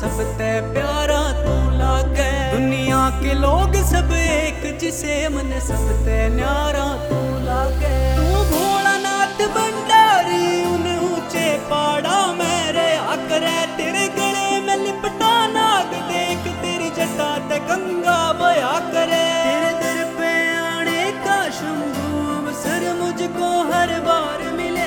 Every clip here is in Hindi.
सबते प्यारा तू लागे। दुनिया के लोग सब एक जिसे मन सबते न्यारा तू लागे। तू भोलानाथ भंडारी उन ऊंचे पहाड़ा में रहा करे। तेरे गले में लिपटा नाग देख तेरी जटा ते गंगा बया करे। तेरे दर पे आने का शंभू अवसर मुझको हर बार मिले।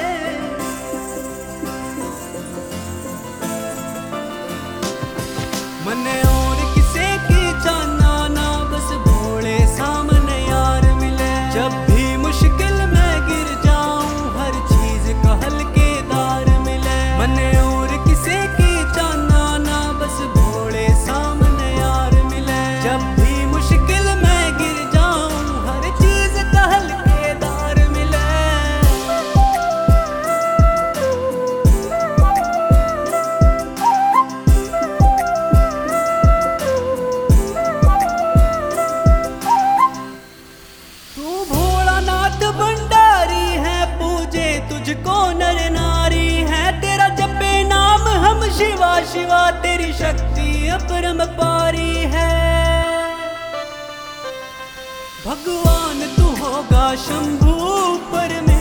मने और किसे की जाना ना बस भोले सामने यार मिले। जब भी मुश्किल में गिर जाऊं हर चीज का हल्केदार मिले। मने और किसे की जाना ना बस भोले सामने यार मिले। जब भी मुश्किल में गिर जाऊं हर चीज का हल्केदार मिले। तू भोलानाथ भंडारी है पूजे तुझको नर नारी है। तेरा जपे नाम हम शिवा शिवा तेरी शक्ति अपरम पारी है। भगवान तू होगा शंभू पर में